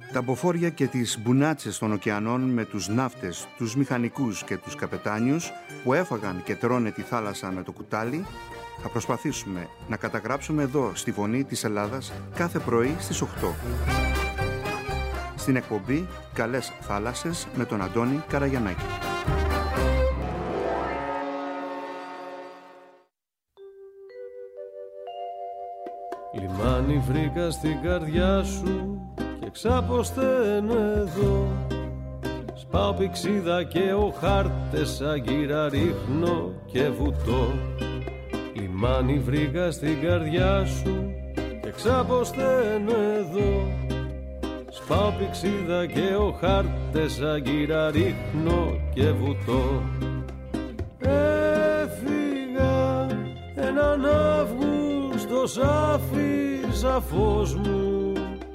Τα μποφόρια και τις μπουνάτσες των ωκεανών με τους ναύτες, τους μηχανικούς και τους καπετάνιους που έφαγαν και τρώνε τη θάλασσα με το κουτάλι, θα προσπαθήσουμε να καταγράψουμε εδώ στη Φωνή της Ελλάδας κάθε πρωί στις 8. Στην εκπομπή «Καλές θάλασσες» με τον Αντώνη Καραγιαννάκη. Λιμάνι βρήκα στην καρδιά σου και ξαποσταίνω εδώ. Σπάω πηξίδα και ο χάρτες αγκύρα ρίχνω και βουτώ. Λιμάνι βρήκα στην καρδιά σου και ξαποσταίνω εδώ. Σπάω πηξίδα και ο χάρτες αγκύρα ρίχνω και βουτώ. Έφυγα έναν Αύγουστο σ' άφησα φως μου.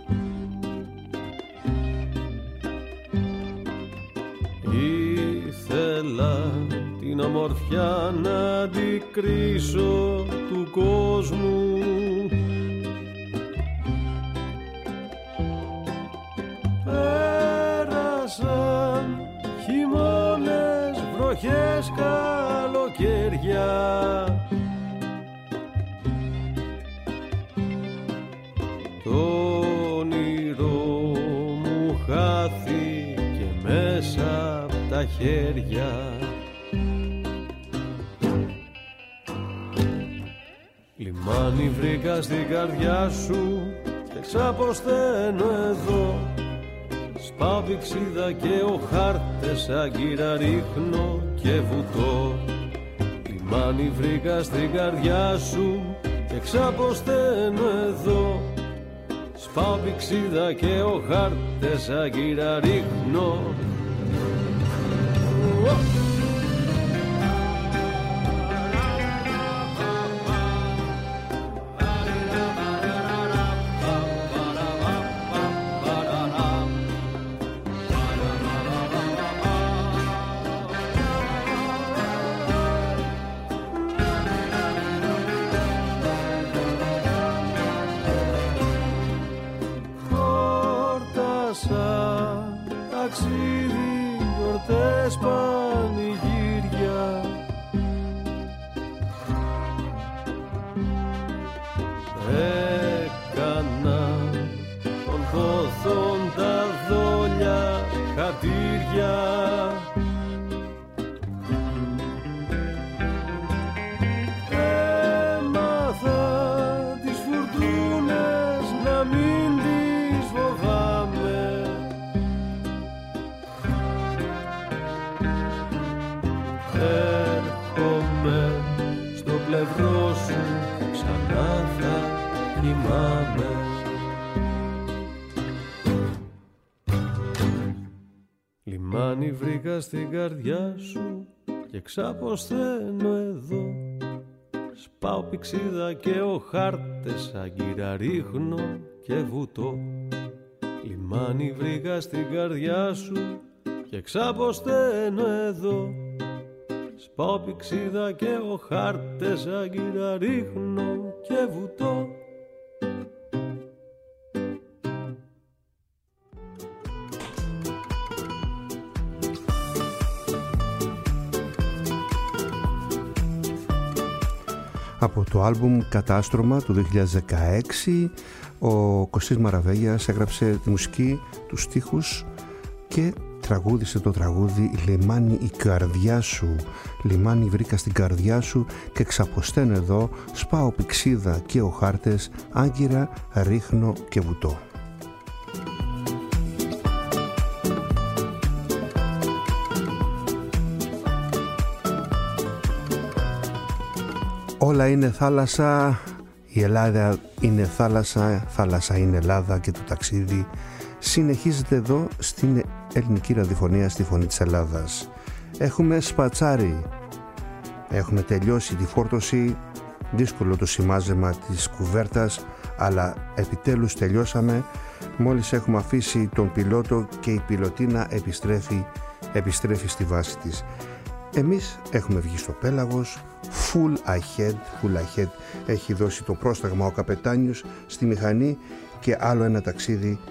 Ήθελα την ομορφιά να αντικρίσω του κόσμου. Πέρασαν χειμώνες, βροχές, καλοκαίρια. Το όνειρό μου χάθηκε μέσα απ' τα χέρια. Λιμάνι βρήκα στην καρδιά σου και ξαποσταίνω εδώ. Σπάω πηξίδα και ο χάρτες αγκύρα ρίχνω και βουτώ. Λιμάνι βρήκα στην καρδιά σου και ξαποσταίνω εδώ. Σπάω πηξίδα και ο χάρτες αγκύρα ρίχνω. Ταξίδι, γιορτές, πανηγύρια. Έκανα των πόθων τα δόλια χατήρια. Έμαθα τις φουρτούνες να μην τις φοβάμαι. Έρχομαι στο πλευρό σου, ξανά θα κοιμάμαι. Λιμάνι βρήκα στην καρδιά σου και ξαποσταίνω εδώ. Σπάω πηξίδα και ο χάρτες αγκύρα ρίχνω και βουτώ. Λιμάνι βρήκα στην καρδιά σου και ξαποσταίνω εδώ. Σπάω πηξίδα και ο χάρτες αγκύρα ρίχνω και βουτώ. Από το άλμπουμ Κατάστρωμα του 2016, ο Κωστής Μαραβέγιας έγραψε τη μουσική, τους στίχους και τραγούδισε το τραγούδι «Λιμάνι η καρδιά σου». Λιμάνι βρήκα στην καρδιά σου και ξαποσταίνω εδώ. Σπάω πηξίδα και ο χάρτες άγκυρα ρίχνω και βουτώ. Όλα είναι θάλασσα, η Ελλάδα είναι θάλασσα, θάλασσα είναι Ελλάδα και το ταξίδι συνεχίζεται εδώ στην ελληνική ραδιοφωνία, στη Φωνή της Ελλάδας. Έχουμε σπατσάρι, έχουμε τελειώσει τη φόρτωση, δύσκολο το σημάζεμα της κουβέρτας, αλλά επιτέλους τελειώσαμε. Μόλις έχουμε αφήσει τον πιλότο και η πιλωτίνα επιστρέφει στη βάση της. Εμείς έχουμε βγει στο πέλαγος, full ahead, έχει δώσει το πρόσταγμα ο καπετάνιος στη μηχανή και άλλο ένα ταξίδι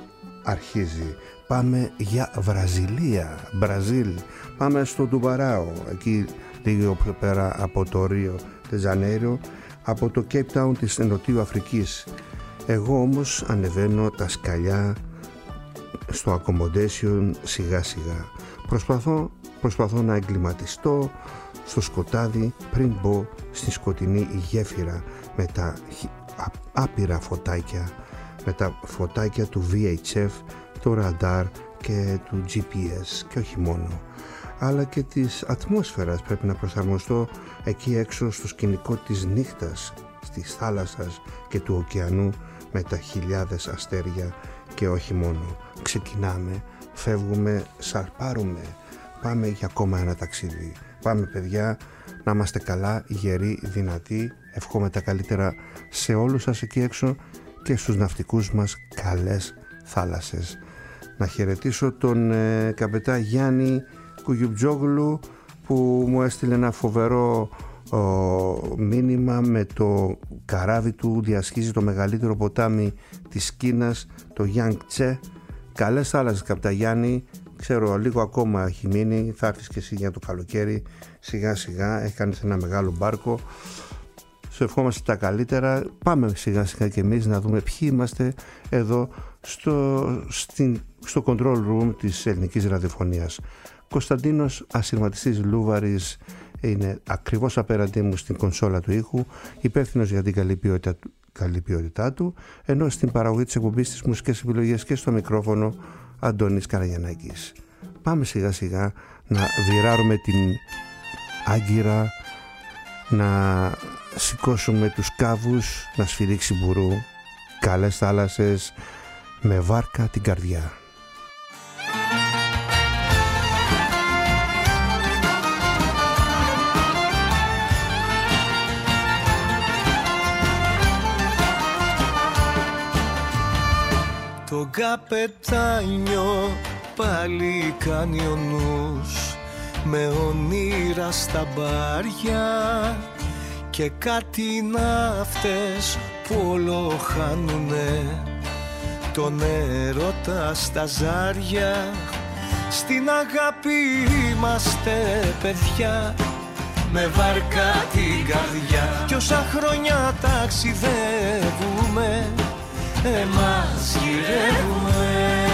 αρχίζει. Πάμε για Βραζιλία, Μπραζίλ. Πάμε στο Τουμπαράο, εκεί λίγο πιο πέρα από το Ρίο τε Ζανέιρο, από το Cape Town της Νοτιού Αφρικής. Εγώ όμως ανεβαίνω τα σκαλιά στο accommodation σιγά σιγά. Προσπαθώ να εγκληματιστώ στο σκοτάδι πριν μπω στη σκοτεινή γέφυρα με τα άπειρα φωτάκια, με τα φωτάκια του VHF, το ραντάρ και του GPS, και όχι μόνο, αλλά και της ατμόσφαιρας. Πρέπει να προσαρμοστώ εκεί έξω στο σκηνικό της νύχτας, της θάλασσας και του ωκεανού με τα χιλιάδες αστέρια και όχι μόνο. Ξεκινάμε, φεύγουμε, σαρπάρουμε, πάμε για ακόμα ένα ταξίδι. Πάμε παιδιά, να είμαστε καλά, γεροί, δυνατοί. Ευχόμαι τα καλύτερα σε όλους σας εκεί έξω και στους ναυτικούς μας καλές θάλασσες. Να χαιρετήσω τον καπετά Γιάννη Κουγιουτζόγλου που μου έστειλε ένα φοβερό μήνυμα με το καράβι του, διασχίζει το μεγαλύτερο ποτάμι της Κίνας, το Γιάνγκτσε. Καλές θάλασσες καπετά Γιάννη, ξέρω λίγο ακόμα έχει μείνει, θα έρθεις και εσύ για το καλοκαίρι σιγά σιγά, έχει κάνει ένα μεγάλο μπάρκο. Σου ευχόμαστε τα καλύτερα. Πάμε σιγά σιγά και εμείς να δούμε ποιοι είμαστε εδώ στο control room της ελληνικής ραδιοφωνίας. Κωνσταντίνος Ασυρματιστής Λούβαρης είναι ακριβώς απέναντί μου στην κονσόλα του ήχου, υπεύθυνος για την καλή ποιότητά του, ενώ στην παραγωγή της εκπομπής, της μουσικές επιλογές και στο μικρόφωνο Αντώνης Καραγιαννάκης. Πάμε σιγά σιγά να βιράρουμε την Άγκυρα, να σηκώσουμε τους κάβους, να σφυρίξει μπουρού, καλές θάλασσες, με βάρκα την καρδιά. Το καπετάνιο πάλι κάνει ο νους με ονείρα στα μπάρια και κάτι ναύτες που όλο χάνουνε τον έρωτα στα ζάρια. Στην αγάπη είμαστε παιδιά, με βάρκα την καρδιά, κι όσα χρόνια ταξιδεύουμε εμάς γυρεύουμε.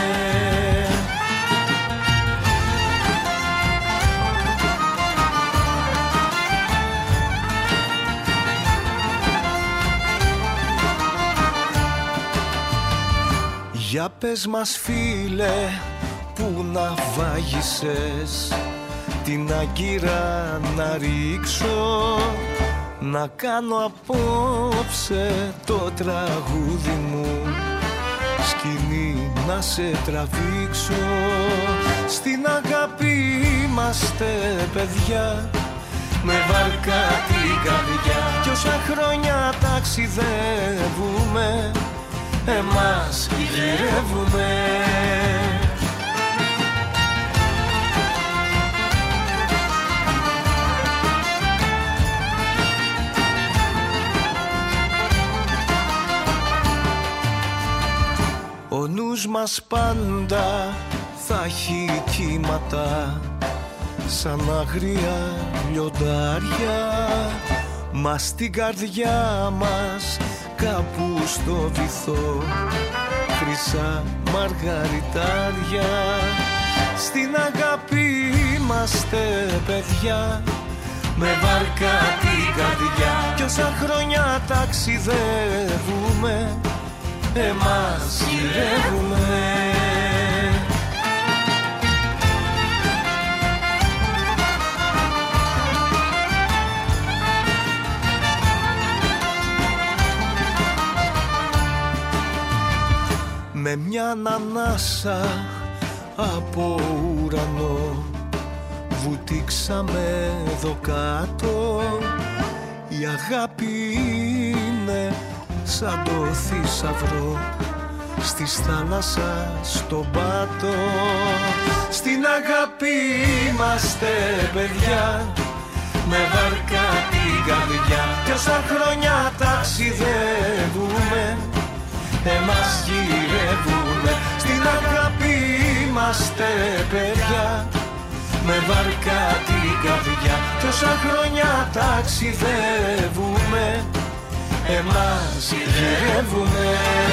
Για πες μας φίλε, που να βάγισες την Άγκυρα να ρίξω, να κάνω απόψε το τραγούδι μου σκηνή να σε τραβήξω. Στην αγάπη είμαστε παιδιά, με βάρκα την καρδιά, κι όσα χρόνια ταξιδεύουμε εμάς γυρεύουμε. Ο νους μας πάντα θα έχει κύματα σαν αγρία λιοντάρια, μα στην καρδιά μας κάπου στο βυθό χρυσά μαργαριτάρια. Στην αγάπη είμαστε παιδιά, με βάρκα την καρδιά, κι όσα χρόνια ταξιδεύουμε εμάς γυρεύουμε. Με μια ανάσα από ουρανό βουτήξαμε εδώ κάτω. Η αγάπη είναι σαν το θησαυρό στις θάλασσα στον πάτο. Στην αγάπη είμαστε παιδιά, με βάρκα την καρδιά, κι όσα χρόνια ταξιδεύουμε εμάς γυρεύουμε. Στην αγάπη είμαστε παιδιά, με βάρκα την καρδιά. Τόσα χρόνια ταξιδεύουμε, εμάς γυρεύουμε.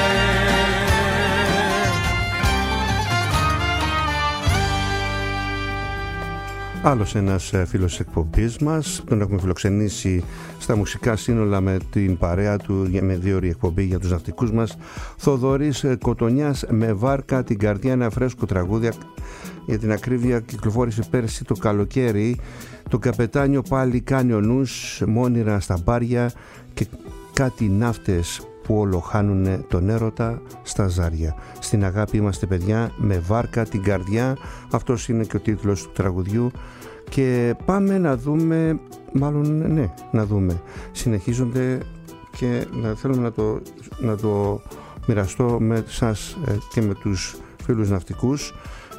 Άλλος ένας φίλος της εκπομπής μας, τον έχουμε φιλοξενήσει στα μουσικά σύνολα με την παρέα του με 2 ώρες εκπομπή για τους ναυτικούς μας, Θοδωρής Κοτονιάς, με βάρκα την καρδιά, ένα φρέσκο τραγούδι. Για την ακρίβεια κυκλοφόρησε πέρσι το καλοκαίρι. Το καπετάνιο πάλι κάνει ο νους, μόνιρα στα μπάρια και κάτι ναύτες που όλο χάνουνε τον έρωτα στα ζάρια. Στην αγάπη είμαστε παιδιά, με βάρκα την καρδιά. Αυτός είναι και ο τίτλος του τραγουδιού. Και πάμε να δούμε, μάλλον ναι, να δούμε. Συνεχίζονται και θέλουμε να το μοιραστώ με σας και με τους φίλους ναυτικούς.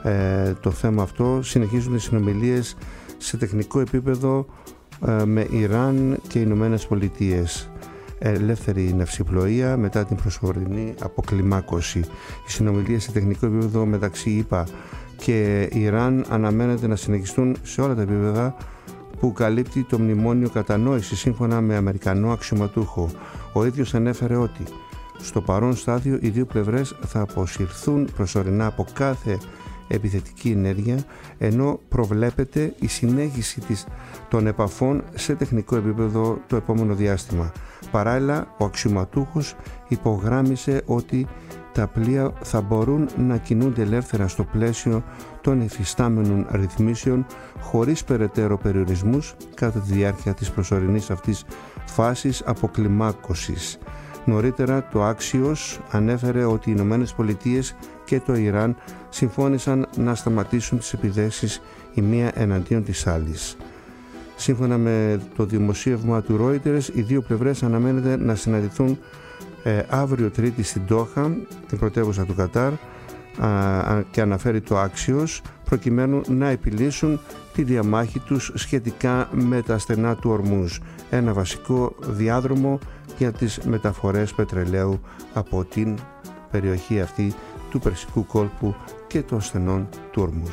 Το θέμα αυτό, συνεχίζονται οι συνομιλίες σε τεχνικό επίπεδο με Ιράν και Ηνωμένες Πολιτείες. Ελεύθερη ναυσιπλοεία μετά την προσωρινή αποκλιμάκωση. Οι συνομιλίες σε τεχνικό επίπεδο μεταξύ ΗΠΑ και Ιράν αναμένεται να συνεχιστούν σε όλα τα επίπεδα που καλύπτει το μνημόνιο κατανόησης, σύμφωνα με Αμερικανό αξιωματούχο. Ο ίδιος ανέφερε ότι στο παρόν στάδιο οι δύο πλευρές θα αποσυρθούν προσωρινά από κάθε επιθετική ενέργεια, ενώ προβλέπεται η συνέχιση των επαφών σε τεχνικό επίπεδο το επόμενο διάστημα. Παράλληλα, ο αξιωματούχος υπογράμμισε ότι τα πλοία θα μπορούν να κινούνται ελεύθερα στο πλαίσιο των εφιστάμενων ρυθμίσεων χωρίς περαιτέρω περιορισμούς κατά τη διάρκεια της προσωρινής αυτής φάσης αποκλιμάκωσης. Νωρίτερα το Axios ανέφερε ότι οι Ηνωμένες Πολιτείες και το Ιράν συμφώνησαν να σταματήσουν τις επιθέσεις η μία εναντίον της άλλης. Σύμφωνα με το δημοσίευμα του Reuters, οι δύο πλευρές αναμένεται να συναντηθούν αύριο Τρίτη στην Ντόχα, την πρωτεύουσα του Κατάρ, και αναφέρει το Axios, προκειμένου να επιλύσουν τη διαμάχη τους σχετικά με τα στενά του Ορμούζ, ένα βασικό διάδρομο για τις μεταφορές πετρελαίου από την περιοχή αυτή του Περσικού κόλπου και των στενών του Ορμούζ.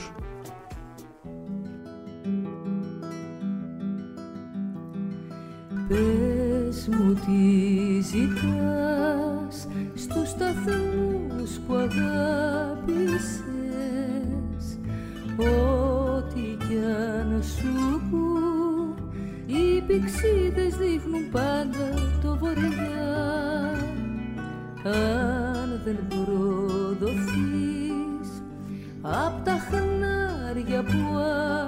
Πες μου τι ζητάς στους σταθμούς που αγάπησες, ό,τι κι αν σου πω, οι πηξίδες δείχνουν πάντα το βορειά. Αν δεν προδοθείς απ' τα χνάρια που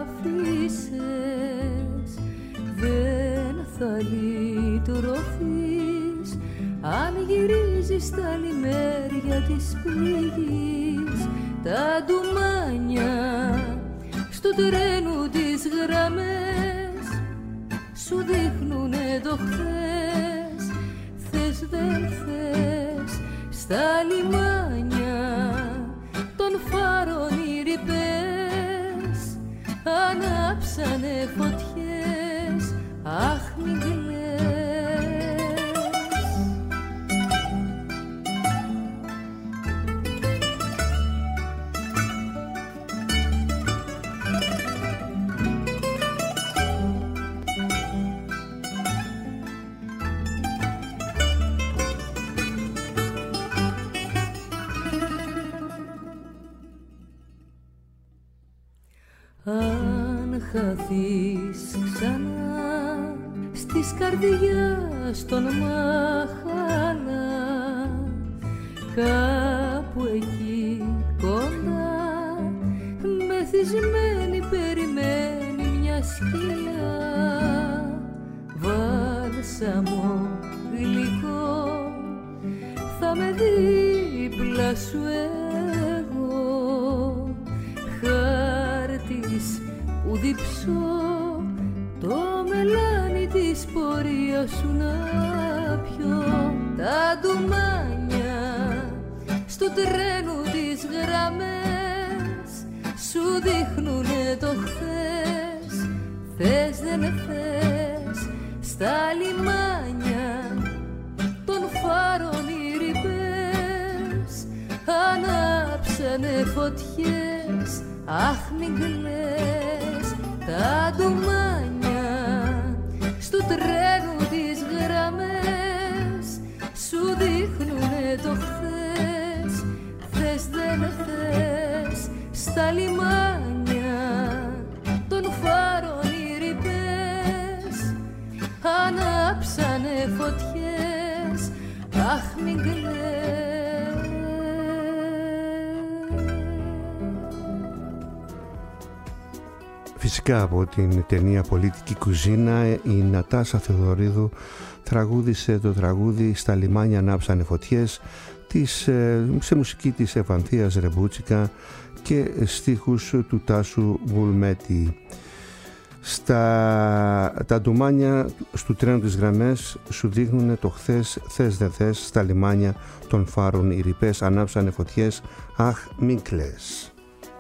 αφήσες, δεν θα λυτρωθείς αν γυρίζεις στα λιμέρια της πληγής. Τα ντουμάνια στο τρένου τις γραμμές σου δείχνουνε το χθες. Θες δεν θες στα λιμάνια των φάρων οι ρηπές ανάψανε φωτιές. Αχ, μην κλαις. Αν χαθείς ξανά στις καρδιάς των μάχαλα, κάπου εκεί κοντά μεθυσμένη περιμένει μια σκιά. Βάλσαμο γλυκό θα με δίπλα σου εγώ, χάρτης που διψώ το μελάνι της πορείας σου να πιω. Τα ντουμάνια στο τρένου τις γραμμές σου δείχνουνε το χθες. Θες δεν θες στα λιμάνια των φάρων οι ρηπές ανάψανε φωτιές. αχ μην κλαις, τα ντουμάνια στου τρένου τις γραμμές σου δείχνουνε το χθες, θες δεν θες, στα λιμάνια των φάρων οι ρηπές ανάψανε φωτιές, αχ μην κλαις. Φυσικά από την ταινία Πολιτική Κουζίνα η Νατάσα Θεοδωρίδου τραγούδισε το τραγούδι «Στα λιμάνια ανάψανε φωτιές» σε μουσική της Ευανθίας Ρεμπούτσικα και στίχους του Τάσου Βουλμέτη. Τα ντουμάνια στου τρένου τις γραμμές σου δείχνουν το χθες, θες δεν θες, στα λιμάνια των φάρων οι ρηπές ανάψανε φωτιές, αχ μην κλαις.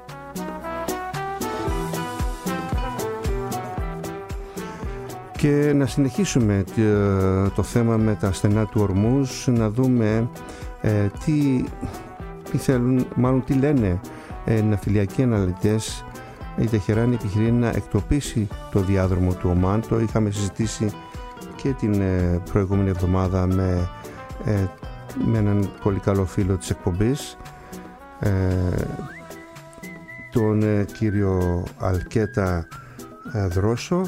Και να συνεχίσουμε το θέμα με τα στενά του Ορμούζ, να δούμε τι λένε ναυτιλιακοί αναλυτές. Η Τεχεράνη επιχειρεί να εκτοπίσει το διάδρομο του Ομάν. Το είχαμε συζητήσει και την προηγούμενη εβδομάδα με έναν πολύ καλό φίλο της εκπομπής, τον κύριο Αλκέτα Δρόσο.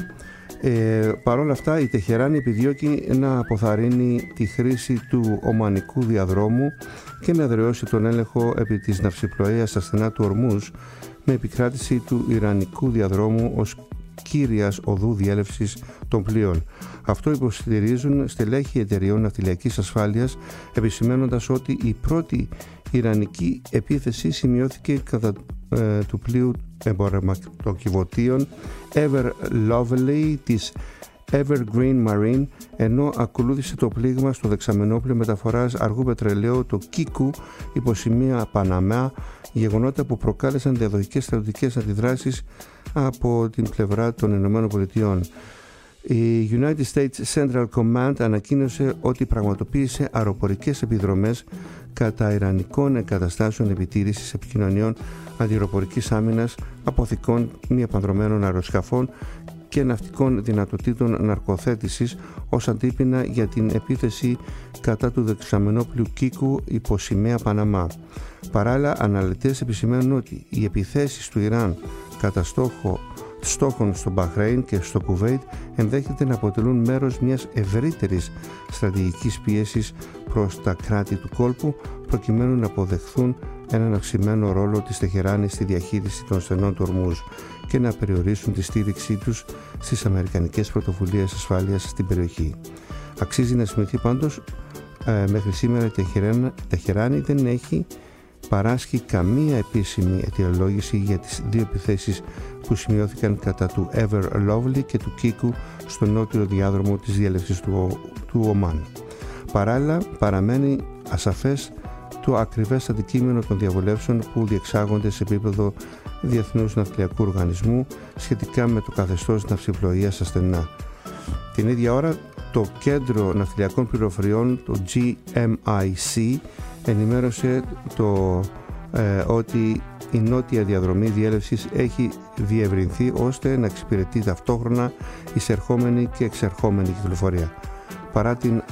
Παρ' όλα αυτά η Τεχεράνη επιδιώκει να αποθαρρύνει τη χρήση του ομανικού διαδρόμου και να εδραιώσει τον έλεγχο επί της ναυσιπλοείας στα στενά του Ορμούζ με επικράτηση του Ιρανικού διαδρόμου ως κύριας οδού διέλευσης των πλοίων. Αυτό υποστηρίζουν στελέχη εταιριών ναυτιλιακής ασφάλειας, επισημαίνοντας ότι η πρώτη Ιρανική επίθεση σημειώθηκε κατά του πλοίου εμπορευματοκιβωτίων Ever Lovely της Evergreen Marine, ενώ ακολούθησε το πλήγμα στο δεξαμενόπλαιο μεταφοράς αργού πετρελαίου το Κίκου υποσημεία Παναμά, γεγονότα που προκάλεσαν διαδοχικές στρατιωτικές αντιδράσεις από την πλευρά των ΗΠΑ. Η United States Central Command ανακοίνωσε ότι πραγματοποίησε αεροπορικές επιδρομές κατά ιρανικών εγκαταστάσεων επιτήρησης επικοινωνιών αντιαεροπορικής άμυνας, αποθηκών μη επανδρωμένων αεροσκαφών και ναυτικών δυνατοτήτων ναρκοθέτησης ως αντίπεινα για την επίθεση κατά του δεξαμενόπλοιου Κίκου υπό σημαία Παναμά. Παράλληλα, αναλυτές επισημαίνουν ότι οι επιθέσεις του Ιράν κατά στόχων στο Μπαχρέιν και στο Κουβέιτ ενδέχεται να αποτελούν μέρος μιας ευρύτερης στρατηγικής πίεσης προς τα κράτη του κόλπου, προκειμένου να αποδεχθούν έναν αυξημένο ρόλο της Τεχεράνης στη διαχείριση των στενών του Ορμούζ και να περιορίσουν τη στήριξή τους στις αμερικανικές πρωτοβουλίες ασφάλειας στην περιοχή. Αξίζει να σημειωθεί πάντως, μέχρι σήμερα η Τεχεράνη δεν έχει παράσχει καμία επίσημη αιτιολόγηση για τις δύο επιθέσεις που σημειώθηκαν κατά του Ever Lovely και του Κίκου στο νότιο διάδρομο της διέλευσης του Ομάν. Παράλληλα, παραμένει ασαφές το ακριβές αντικείμενο των διαβουλεύσεων που διεξάγονται σε επίπεδο Διεθνούς Ναυτιλιακού Οργανισμού σχετικά με το καθεστώς ναυσιπλοείας στα στενά. Την ίδια ώρα, το Κέντρο Ναυτιλιακών Πληροφοριών, το GMIC, ενημέρωσε ότι η νότια διαδρομή διέλευσης έχει διευρυνθεί ώστε να εξυπηρετεί ταυτόχρονα εισερχόμενη και εξερχόμενη κυκλοφορία. Παρά την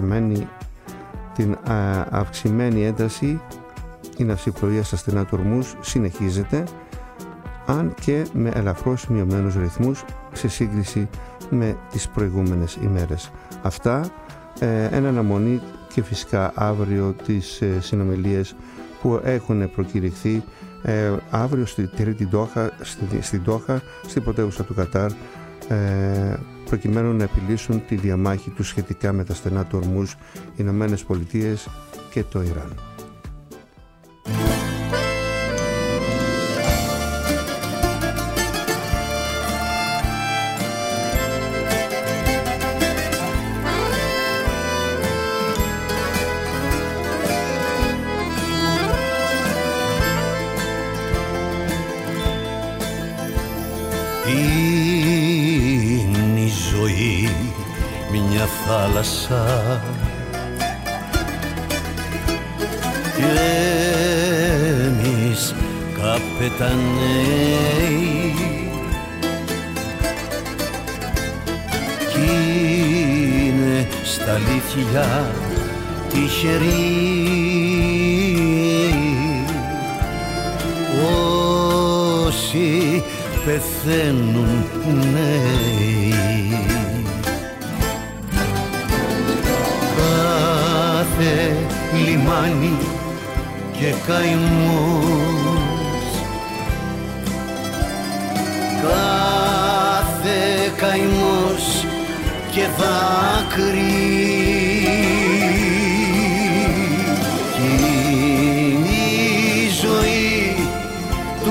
αυξημένη ένταση, η ναυσιπλοεία στα στενά του Ορμούζ συνεχίζεται, αν και με ελαφρώς μειωμένους ρυθμούς σε σύγκριση με τις προηγούμενες ημέρες. Αυτά εν αναμονή και φυσικά αύριο τις συνομιλίες που έχουν προκηρυχθεί αύριο στη Τρίτη Ντόχα, στην πρωτεύουσα του Κατάρ, προκειμένου να επιλύσουν τη διαμάχη του σχετικά με τα στενά του Ορμούζ, οι Ηνωμένες Πολιτείες και το Ιράν. Είναι η ζωή μια θάλασσα και εμείς καπετάνιοι πετανέει κι είναι στα αλήθεια τυχεροί όσοι πεθαίνουν νέοι. Κάθε λιμάνι και καημός, κάθε καημός και δάκρυ κι είναι η ζωή του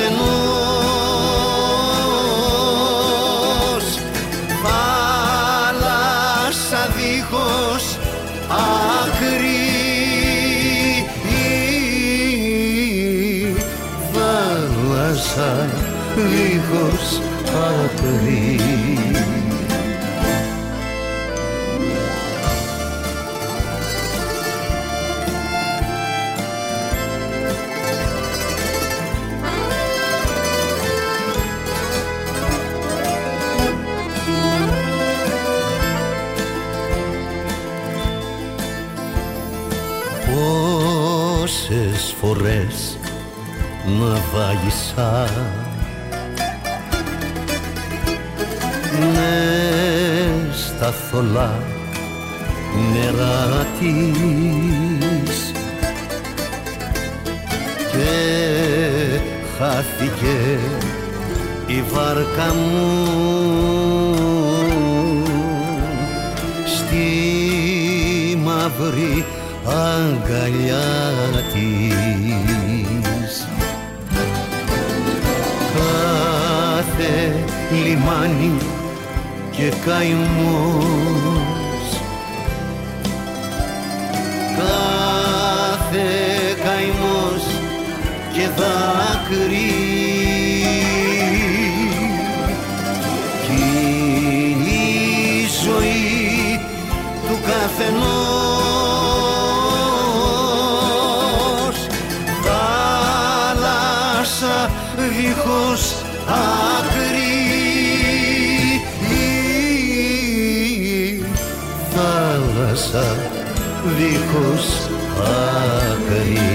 καθενός, θάλασσα δίχως άκρη, θάλασσα δίχως άκρη. Πόσες φορές να βάγισα μες στα θολά νερά της και χάθηκε η βάρκα μου στη μαύρη αγκαλιά της. Κάθε λιμάνι και καημός, κάθε καημός και δάκρυ κι είναι η ζωή του καθενός, θάλασσα δίχως άκρη, θάλασσα δίχως άκρη.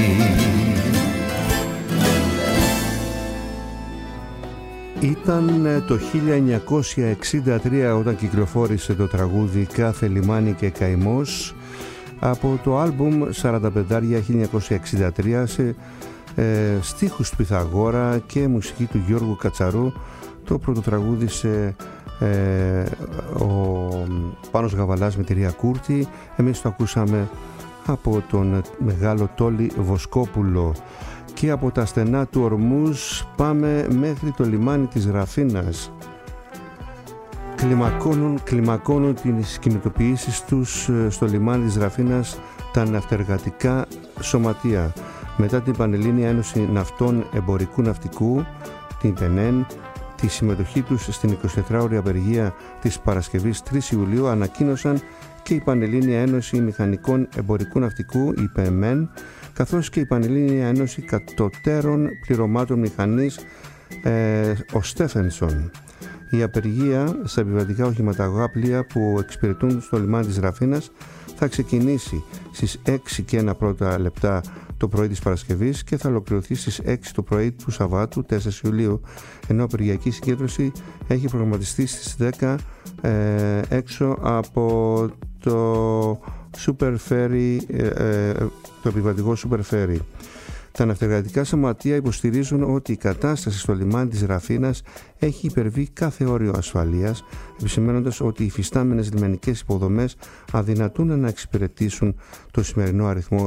Ήταν το 1963 όταν κυκλοφόρησε το τραγούδι «Κάθε λιμάνι και καημός» από το άλμπουμ 45 1963 σε στίχους του Πυθαγόρα και μουσική του Γιώργου Κατσαρού. Το πρώτο τραγούδισε ο Πάνος Γαβαλάς με τη Ρία Κούρτη. Εμείς το ακούσαμε από τον μεγάλο Τόλι Βοσκόπουλο. Και από τα στενά του Ορμούζ πάμε μέχρι το λιμάνι της Ραφίνας. Κλιμακώνουν τις κινητοποιήσεις τους στο λιμάνι της Ραφίνας τα ναυτεργατικά σωματεία. Μετά την Πανελλήνια Ένωση Ναυτών Εμπορικού Ναυτικού, την ΠΕΝΕΝ, τη συμμετοχή τους στην 24ωρη απεργία της Παρασκευής 3 Ιουλίου, ανακοίνωσαν και η Πανελλήνια Ένωση Μηχανικών Εμπορικού Ναυτικού, η ΠΕΜΕΝ, καθώς και η Πανελλήνια Ένωση Κατωτέρων Πληρωμάτων Μηχανής, ο Στέφενσον. Η απεργία στα επιβατικά οχηματαγωγά πλοία που εξυπηρετούν στο λιμάνι της Ραφίνας θα ξεκινήσει στις 6 και 1 πρώτα λεπτά το πρωί της Παρασκευής και θα ολοκληρωθεί στις 6 το πρωί του Σαββάτου 4 Ιουλίου, ενώ η απεργιακή συγκέντρωση έχει προγραμματιστεί στις 10 έξω από το Super Ferry, το επιβατικό Super Ferry. Τα ναυτεργατικά σωματεία υποστηρίζουν ότι η κατάσταση στο λιμάνι της Ραφίνας έχει υπερβεί κάθε όριο ασφαλείας, επισημαίνοντας ότι οι υφιστάμενες λιμενικές υποδομές αδυνατούν να εξυπηρετήσουν το σημερινό αριθμό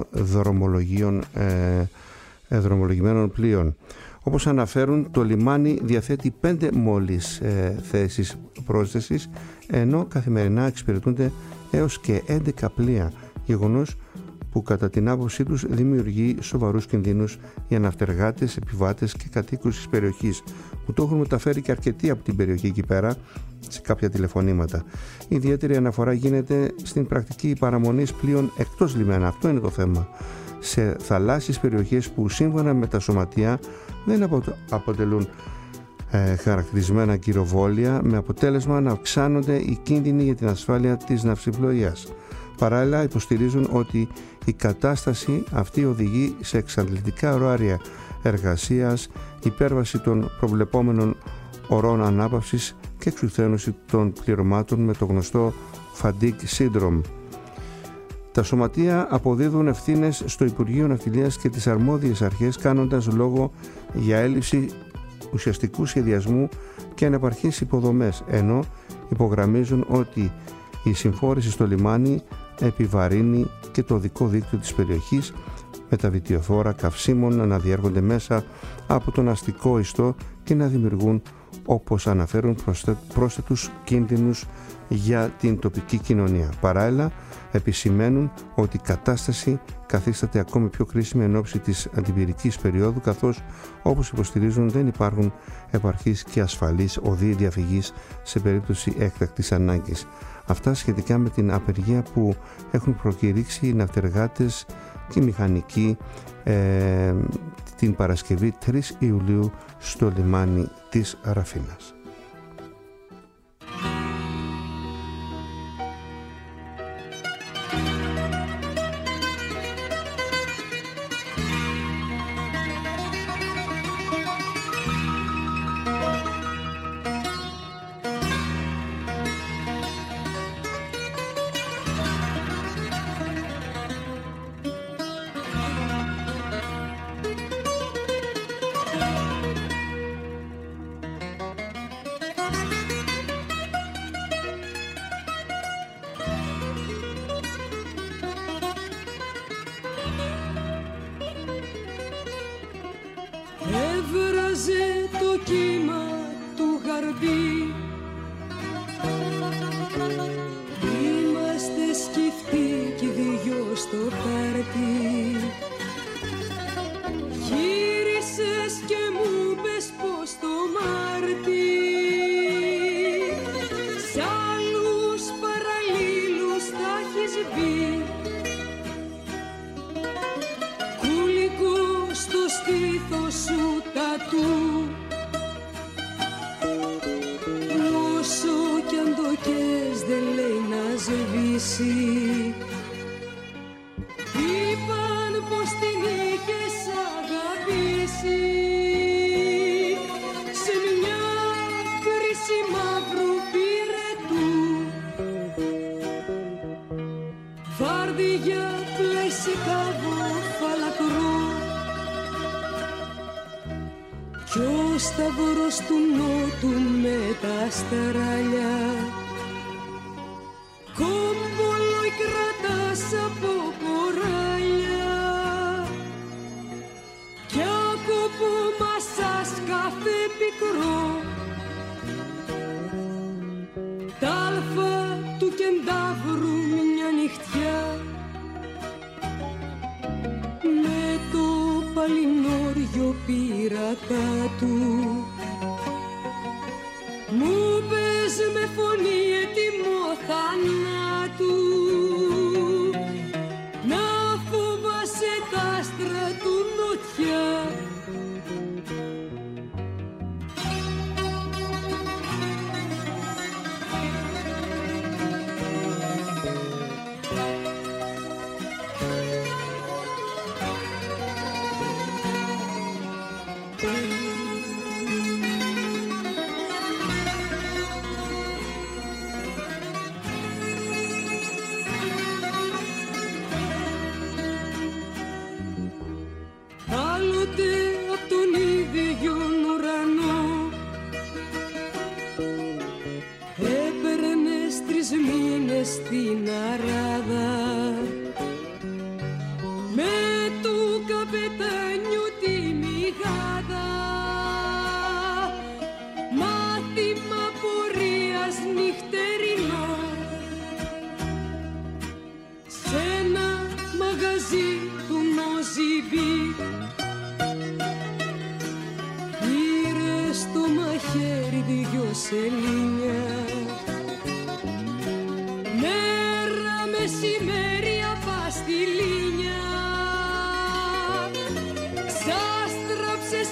δρομολογημένων πλοίων. Όπως αναφέρουν, το λιμάνι διαθέτει 5 μόλις θέσεις πρόσθεσης, ενώ καθημερινά εξυπηρετούνται έως και 11 πλοία, γεγονός που κατά την άποψή τους δημιουργεί σοβαρούς κινδύνους για ναυτεργάτες, επιβάτες και κατοίκους της περιοχής, που το έχουν μεταφέρει και αρκετοί από την περιοχή εκεί πέρα σε κάποια τηλεφωνήματα. Ιδιαίτερη αναφορά γίνεται στην πρακτική παραμονής πλοίων εκτός λιμένα. Αυτό είναι το θέμα. σε θαλάσσιες περιοχές που σύμφωνα με τα σωματεία δεν αποτελούν χαρακτηρισμένα κυροβόλια, με αποτέλεσμα να αυξάνονται οι κίνδυνοι για την ασφάλεια της ναυσιπλοείας. Παράλληλα υποστηρίζουν ότι η κατάσταση αυτή οδηγεί σε εξαντλητικά ωράρια εργασίας, υπέρβαση των προβλεπόμενων ωρών ανάπαυσης και εξουθένωση των πληρωμάτων με το γνωστό fatigue syndrome. Τα σωματεία αποδίδουν ευθύνες στο Υπουργείο Ναυτιλίας και τις αρμόδιες αρχές, κάνοντας λόγο για έλλειψη ουσιαστικού σχεδιασμού και ανεπαρκείς υποδομές, ενώ υπογραμμίζουν ότι η συμφόρηση στο λιμάνι επιβαρύνει και το οδικό δίκτυο της περιοχής, με τα βιτιοφόρα καυσίμων να διέρχονται μέσα από τον αστικό ιστό και να δημιουργούν, όπως αναφέρουν, πρόσθετους κίνδυνους για την τοπική κοινωνία. Παράλληλα, επισημαίνουν ότι η κατάσταση καθίσταται ακόμη πιο κρίσιμη εν ώψη της αντιπυρικής περίοδου, καθώς, όπως υποστηρίζουν, δεν υπάρχουν επαρκείς και ασφαλείς οδοί διαφυγής σε περίπτωση έκτακτης ανάγκης. Αυτά σχετικά με την απεργία που έχουν προκηρύξει οι ναυτεργάτες και οι μηχανικοί την Παρασκευή 3 Ιουλίου στο λιμάνι της Ραφίνας.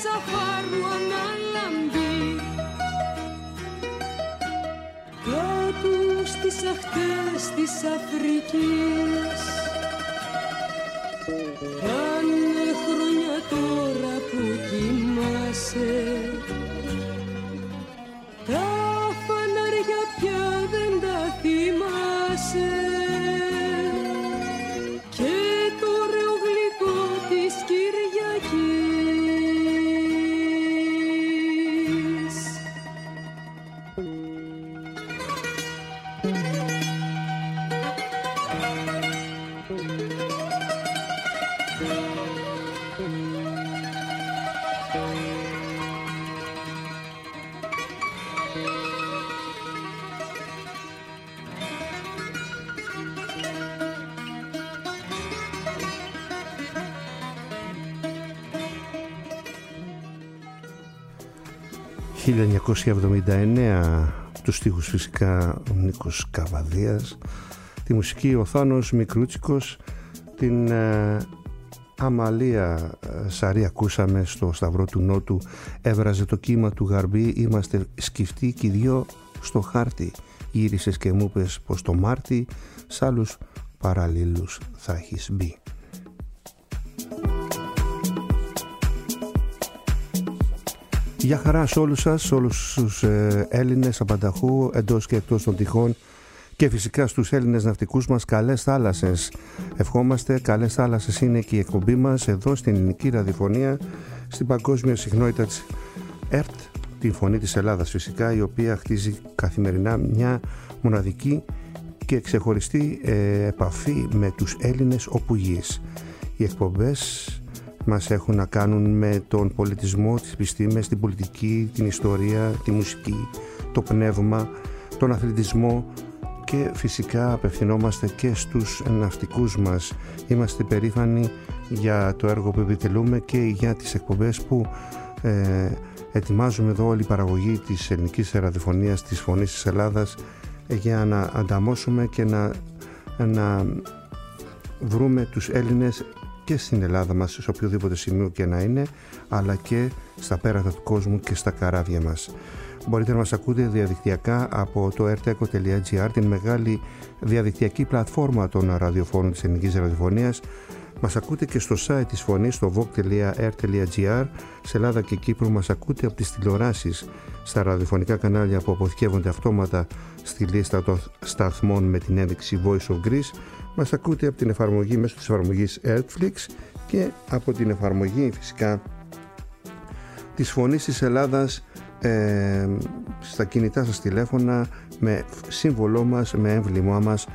σαφάρου αναλαμπή, κάτω στις αχτές της Αφρικής. Κάνε χρόνια τώρα που κοιμάσαι, τα φανάρια πια δεν τα θυμάσαι, και το ωραίο γλυκό της Κυριακής. «1979», τους στίχους φυσικά ο Νίκος Καβαδίας, τη μουσική ο Θάνος Μικρούτσικος, την Αμαλία Σαρή ακούσαμε στο Σταυρό του Νότου, έβραζε το κύμα του Γαρμπή, είμαστε σκυφτοί κι οι δυο στο χάρτη, γύρισες και μου πες πως το Μάρτι σ' άλλους παραλλήλους θα έχεις μπει. Γεια χαρά σε όλους σας, σε όλους τους Έλληνες απανταχού εντός και εκτός των τυχών, και φυσικά στους Έλληνες ναυτικούς μας καλές θάλασσες. Ευχόμαστε, καλές θάλασσες είναι και η εκπομπή μας εδώ στην ελληνική ραδιοφωνία, στην παγκόσμια συχνότητα της ΕΡΤ, την Φωνή της Ελλάδας φυσικά, η οποία χτίζει καθημερινά μια μοναδική και ξεχωριστή επαφή με τους Έλληνες όπου γης. Οι εκπομπές μας έχουν να κάνουν με τον πολιτισμό, τις επιστήμες, την πολιτική, την ιστορία, τη μουσική, το πνεύμα, τον αθλητισμό, και φυσικά απευθυνόμαστε και στους ναυτικούς μας. Είμαστε περήφανοι για το έργο που επιτελούμε και για τις εκπομπές που ετοιμάζουμε εδώ, όλη η παραγωγή της ελληνικής ραδιοφωνίας, της Φωνής της Ελλάδας, για να ανταμώσουμε και να βρούμε τους Έλληνες και στην Ελλάδα μας, σε οποιοδήποτε σημείο και να είναι, αλλά και στα πέρατα του κόσμου και στα καράβια μας. Μπορείτε να μας ακούτε διαδικτυακά από το rteco.gr, την μεγάλη διαδικτυακή πλατφόρμα των ραδιοφώνων της ελληνικής ραδιοφωνίας. Μας ακούτε και στο site της Φωνής, στο vogue.r.gr. Σε Ελλάδα και Κύπρο μας ακούτε από τις τηλεοράσεις, στα ραδιοφωνικά κανάλια που αποθηκεύονται αυτόματα στη λίστα των σταθμών με την ένδειξη Voice of Greece. Μας ακούτε από την εφαρμογή, μέσω της εφαρμογής Netflix, και από την εφαρμογή φυσικά της Φωνής της Ελλάδας στα κινητά σας τηλέφωνα, με σύμβολό μας, με έμβλημά μας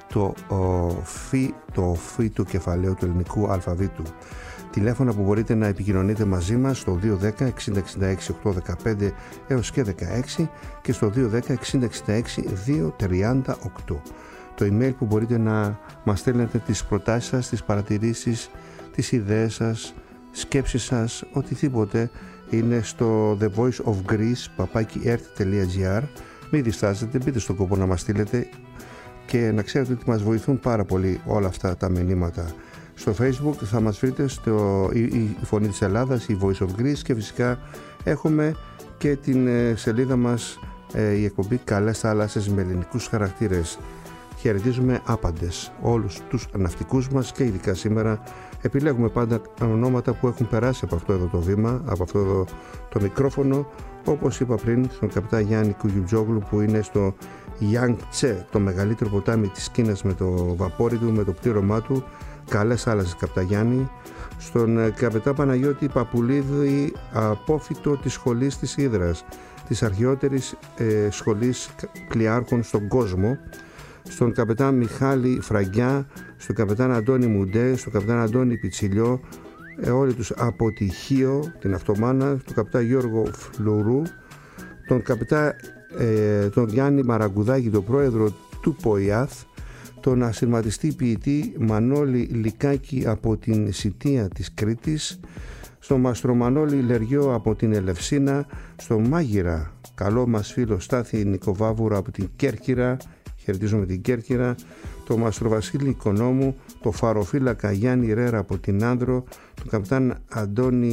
το φι του κεφαλαίου του ελληνικού αλφαβήτου. Τηλέφωνα που μπορείτε να επικοινωνείτε μαζί μας στο 210 6066 815 έως και 16 και στο 210 6066 238. Το email που μπορείτε να μας στέλνετε τις προτάσεις σας, τις παρατηρήσεις, τις ιδέες σας, σκέψεις σας, οτιδήποτε, είναι στο thevoiceofgreece@ert.gr. Μην διστάζετε, μπείτε στον κόπο να μας στείλετε, και να ξέρετε ότι μας βοηθούν πάρα πολύ όλα αυτά τα μηνύματα. Στο Facebook θα μας βρείτε η Φωνή της Ελλάδας, η Voice of Greece, και φυσικά έχουμε και την σελίδα μας, η εκπομπή Καλές Θάλασσες με ελληνικούς χαρακτήρες. Χαιρετίζουμε άπαντες όλους τους ναυτικούς μας, και ειδικά σήμερα επιλέγουμε πάντα ονόματα που έχουν περάσει από αυτό εδώ το βήμα, από αυτό εδώ το μικρόφωνο, όπως είπα πριν, στον καπιτά Γιάννη Κουγιουτζόγλου, που είναι στο Γιάνγτσε, το μεγαλύτερο ποτάμι της Κίνας, με το βαπόρι του, με το πλήρωμά του. Καλές θάλασσες, καπιτά Γιάννη. Στον καπιτά Παναγιώτη Παπουλίδη, απόφυτο της σχολής της Ύδρας, της αρχαιότερης σχολής πλοιάρχων στον κόσμο. Στον καπετάν Μιχάλη Φραγκιά, στον καπετάν Αντώνη Μουντέ, στον καπετάν Αντώνη Πιτσιλιό, όλοι τους από τη Χίο, την Αυτομάνα, τον καπετάν Γιώργο Φλουρού, τον καπετάν τον Γιάννη Μαραγκουδάκη, τον πρόεδρο του ΠΟΙΑΘ, τον ασυρματιστή ποιητή Μανώλη Λικάκη από την Σιτία της Κρήτης, στον Μαστρομανώλη Λεριό από την Ελευσίνα, στον μάγειρα καλό μας φίλο Στάθη Νικοβάβουρα από την Κέρκυρα, χαιρετίζουμε την Κέρκυρα, τον Μαστροβασίλη Οικονόμου, τον φαροφύλακα Γιάννη Ρέρα από την Άνδρο, τον καπιτάν Αντώνη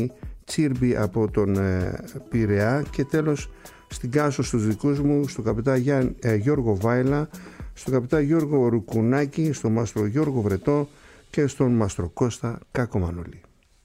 Τσίρμπι από τον Πειραιά και τέλος στην Κάσο στους δικούς μου, στον καπετά Γιώργο Βάιλα, στον καπετά Γιώργο Ρουκουνάκη, στον μάστρο Γιώργο Βρετό και στον μάστρο Κώστα Κακομανολή.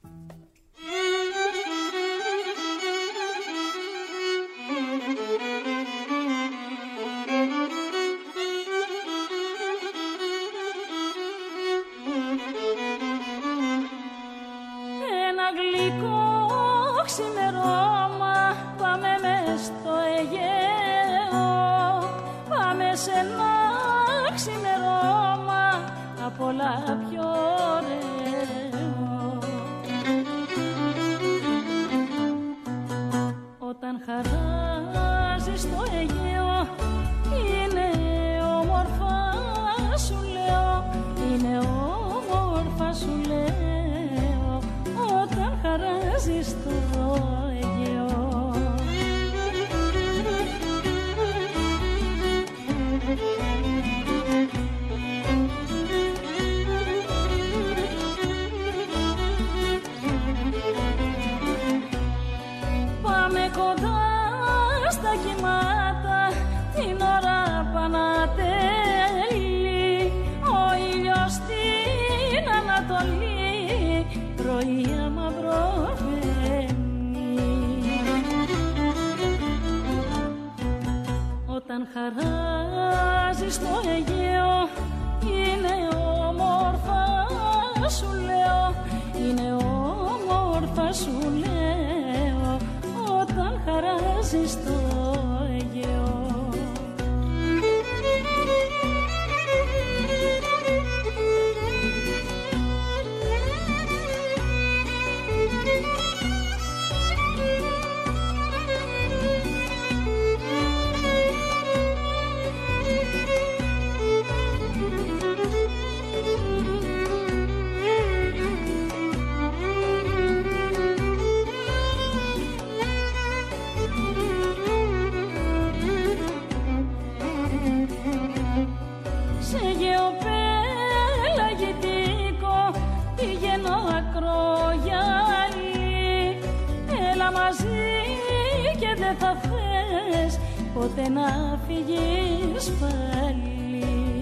Ποτέ να φύγεις πάλι.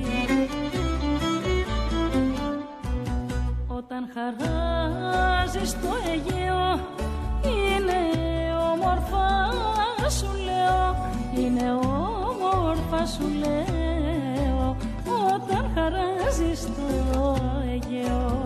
Όταν χαράζεις το Αιγαίο είναι όμορφα σου λέω, είναι όμορφα σου λέω, όταν χαράζεις το Αιγαίο.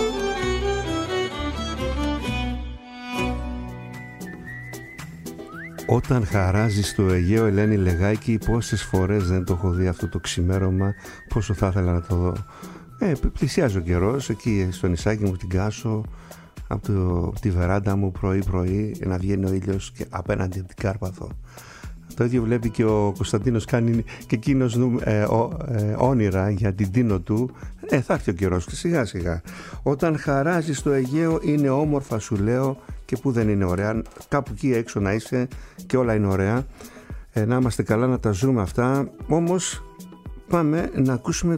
Όταν χαράζεις το Αιγαίο, Ελένη Λεγάκη, πόσες φορές δεν το έχω δει αυτό το ξημέρωμα, πόσο θα ήθελα να το δω. Πλησιάζει ο καιρός, εκεί στο νησάκι μου την Κάσο, από τη βεράντα μου πρωί να βγαίνει ο ήλιος και απέναντι από την Κάρπαθο. Το ίδιο βλέπει και ο Κωνσταντίνος, κάνει και εκείνος όνειρα για την Τίνο του. Θα έρθει ο καιρός και σιγά σιγά. Όταν χαράζεις το Αιγαίο είναι όμορφα σου λέω, και που δεν είναι ωραία, κάπου εκεί έξω να είσαι και όλα είναι ωραία, να είμαστε καλά, να τα ζούμε αυτά. Όμως πάμε να ακούσουμε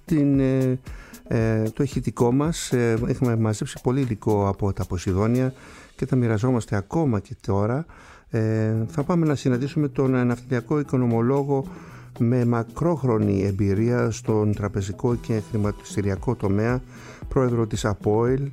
το ηχητικό μας. Έχουμε μαζέψει πολύ υλικό από τα Ποσειδόνια και τα μοιραζόμαστε ακόμα και τώρα. Θα πάμε να συναντήσουμε τον ναυτιλιακό οικονομολόγο με μακρόχρονη εμπειρία στον τραπεζικό και χρηματιστηριακό τομέα, πρόεδρο της Apoil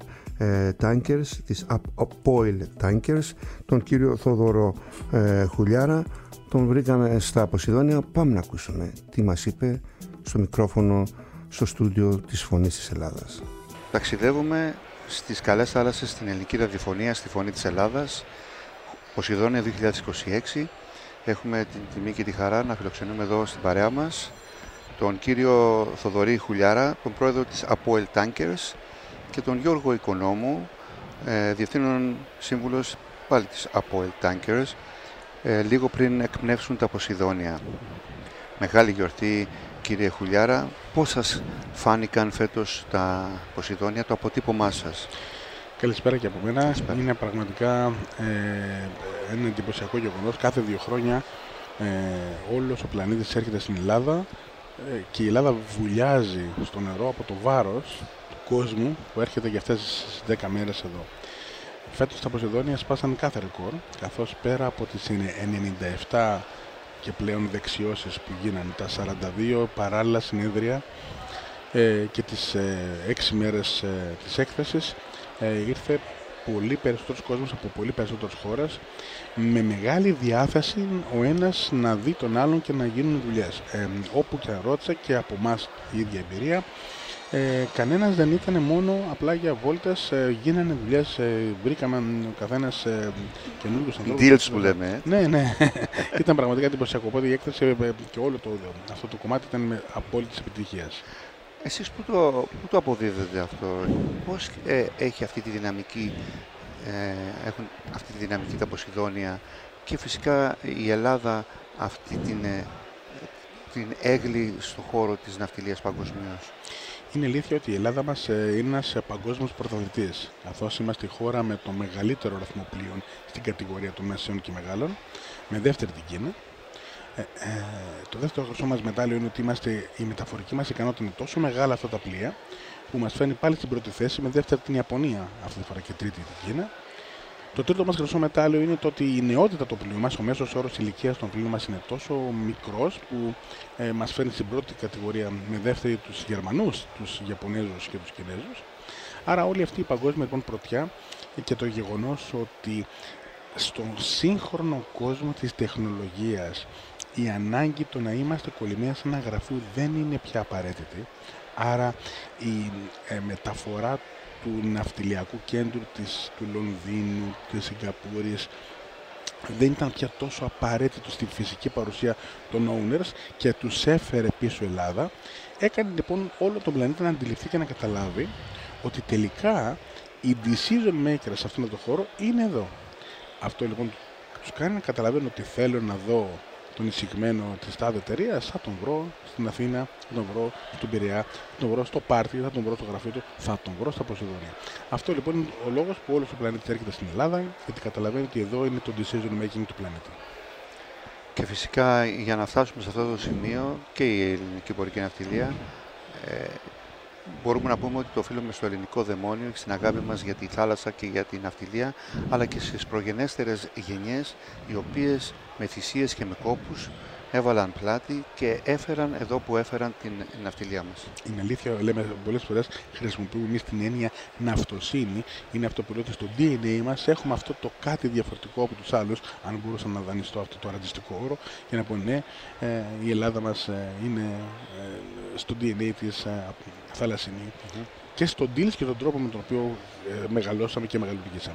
Tankers, τον κύριο Θόδωρο Χουλιάρα. Τον βρήκαμε στα Ποσειδόνια. Πάμε να ακούσουμε τι μας είπε στο μικρόφωνο στο στούντιο της Φωνής της Ελλάδας. Ταξιδεύουμε στις καλές θάλασσες στην ελληνική ραδιοφωνία, στη Φωνή της Ελλάδας, Ποσειδόνια 2026. Έχουμε την τιμή και τη χαρά να φιλοξενούμε εδώ στην παρέα μας τον κύριο Θοδωρή Χουλιάρα, τον πρόεδρο της Apoil Tankers, και τον Γιώργο Οικονόμου, διευθύνων σύμβουλος πάλι της Apoil Tankers, λίγο πριν εκπνεύσουν τα Ποσειδόνια. Μεγάλη γιορτή, κύριε Χουλιάρα. Πώς σας φάνηκαν φέτος τα Ποσειδόνια, το αποτύπωμά σας? Καλησπέρα και από μένα. Καλησπέρα. Είναι πραγματικά ένα εντυπωσιακό γεγονός. Κάθε 2 χρόνια όλος ο πλανήτης έρχεται στην Ελλάδα και η Ελλάδα βουλιάζει στο νερό από το βάρος του κόσμου που έρχεται για αυτές τις 10 μέρες εδώ. Φέτος τα Ποσειδόνια σπάσαν κάθε ρεκόρ, καθώς πέρα από τις 97 και πλέον δεξιώσεις που γίνανε, τα 42 παράλληλα συνέδρια και τις 6 μέρες της έκθεσης, ήρθε πολύ περισσότερος κόσμος από πολύ περισσότερες χώρες, με μεγάλη διάθεση ο ένας να δει τον άλλον και να γίνουν δουλειές. Όπου και αν ρώτησα, και από εμάς η ίδια εμπειρία, κανένας δεν ήταν μόνο απλά για βόλτες, γίνανε δουλειές, βρήκαμε ο καθένας καινούργιους ανθρώπους. Deals που λέμε. Ναι. Ήταν πραγματικά εντυπωσιακό. Οπότε η έκθεση και όλο αυτό το κομμάτι ήταν με απόλυτης επιτυχίας. Εσείς πού το αποδίδετε αυτό, πώς έχει αυτή τη δυναμική, έχουν αυτή τη δυναμική τα Ποσειδόνια, και φυσικά η Ελλάδα αυτή την έγλη στον χώρο της ναυτιλίας παγκοσμίως? Είναι αλήθεια ότι η Ελλάδα μας είναι ένας παγκόσμιος πρωταθλητής, καθώς είμαστε η χώρα με το μεγαλύτερο αριθμό πλοίων στην κατηγορία των μεσαίων και μεγάλων, με δεύτερη την Κίνα. Το δεύτερο χρυσό μας μετάλλιο είναι ότι η μεταφορική μας ικανότητα είναι τόσο μεγάλα αυτά τα πλοία, που μας φέρνει πάλι στην πρώτη θέση, με δεύτερη την Ιαπωνία αυτή τη φορά και τρίτη την Κίνα. Το τρίτο μας χρυσό μετάλλιο είναι το ότι η νεότητα του πλοίου μας, ο μέσος όρος ηλικίας των πλοίων μας είναι τόσο μικρός, που μας φέρνει στην πρώτη κατηγορία, με δεύτερη τους Γερμανούς, τους Ιαπωνέζους και τους Κινέζους. Άρα όλη αυτή η παγκόσμια λοιπόν πρωτιά, και το γεγονός ότι στον σύγχρονο κόσμο της τεχνολογίας η ανάγκη το να είμαστε κολλημένοι σε ένα γραφείο δεν είναι πια απαραίτητη. Άρα η μεταφορά του ναυτιλιακού κέντρου του Λονδίνου, της Σιγκαπούρης, δεν ήταν πια τόσο απαραίτητο στη φυσική παρουσία των owners και τους έφερε πίσω Ελλάδα. Έκανε λοιπόν όλο τον πλανήτη να αντιληφθεί και να καταλάβει ότι τελικά οι decision makers σε αυτόν τον χώρο είναι εδώ. Αυτό λοιπόν τους κάνει να καταλαβαίνουν ότι θέλω να δω τον εισηγμένο της τάδε εταιρείας, θα τον βρω στην Αθήνα, θα τον βρω στον Πειραιά, θα τον βρω στο πάρτι, θα τον βρω στο γραφείο του, θα τον βρω στα Ποσειδόνια. Αυτό λοιπόν είναι ο λόγος που όλος ο πλανήτης έρχεται στην Ελλάδα, γιατί καταλαβαίνει ότι εδώ είναι το decision making του πλανήτη. Και φυσικά για να φτάσουμε σε αυτό το σημείο, και η ελληνική εμπορική ναυτιλία, μπορούμε να πούμε ότι το οφείλουμε στο ελληνικό δαιμόνιο, στην αγάπη μας για τη θάλασσα και για την ναυτιλία, αλλά και στις προγενέστερες γενιές, οι οποίες με θυσίες και με κόπους έβαλαν πλάτη και έφεραν εδώ που έφεραν την ναυτιλία μας. Είναι αλήθεια, λέμε πολλές φορές, χρησιμοποιούμε εμείς την έννοια ναυτοσύνη. Είναι αυτό που λέω ότι στο DNA μας έχουμε αυτό το κάτι διαφορετικό από τους άλλους, αν μπορούσα να δανειστώ αυτό το ρατσιστικό όρο, και να πω ναι, η Ελλάδα μας είναι στο DNA της θαλασσινή, και στον deals και τον τρόπο με τον οποίο μεγαλώσαμε και μεγαλουργήσαμε.